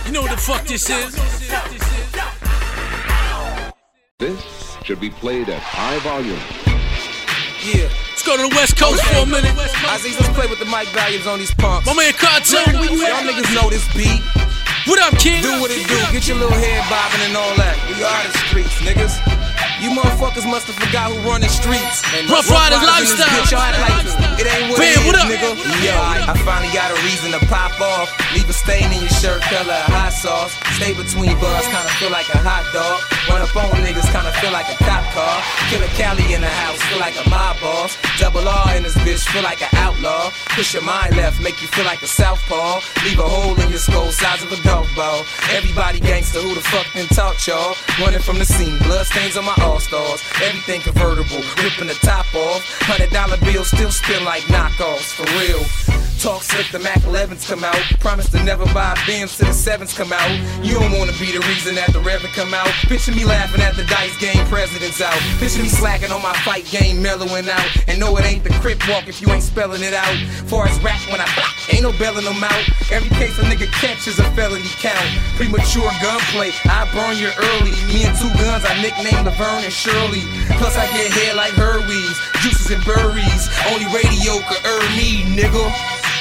You know what the fuck this is? This should be played at high volume. Yeah. Let's go to the West Coast for a minute. Aziz, let's play with the mic volumes on these punks. My man Cartoon, where you Y'all at? niggas know this beat. What up, kid? Do what it do. Get your little head bobbing and all that. We are the streets, niggas. You motherfuckers must have forgot who run the streets. And Rough Riders in this lifestyle. bitch, y'all act like it ain't what Bam, it is, what up? nigga. Yo, I finally got a reason to pop off. Leave a stain in your shirt, color of hot sauce. Stay between bars, kinda feel like a hot dog. Run up on niggas, kinda feel like a cop car. Killer Cali in the house, feel like a mob boss. Double R in this bitch, feel like an outlaw. Push your mind left, make you feel like a southpaw. Leave a hole in your skull, size of a golf ball. Everybody gangster, who the fuck been taught y'all? Running from the scene, blood stains on my all-stars. Everything convertible, ripping the top off. $100 bills still spin like knockoffs, for real. Talk slick, the Mac 11s come out. Promise to never buy Benz till the 7s come out. You don't wanna be the reason that the Reverend come out. Picture me laughing at the dice game, president's out. Picture me slacking on my fight game, mellowing out. And no, it ain't the crip walk if you ain't spelling it out. Far as rap when I block, ain't no belling them out. Every case a nigga catches a felony count. Premature gunplay, I burn you early. Me and two guns, I nicknamed Laverne and Shirley. Plus I get hair like her weaves, juices and berries. Only radio could earn me, nigga.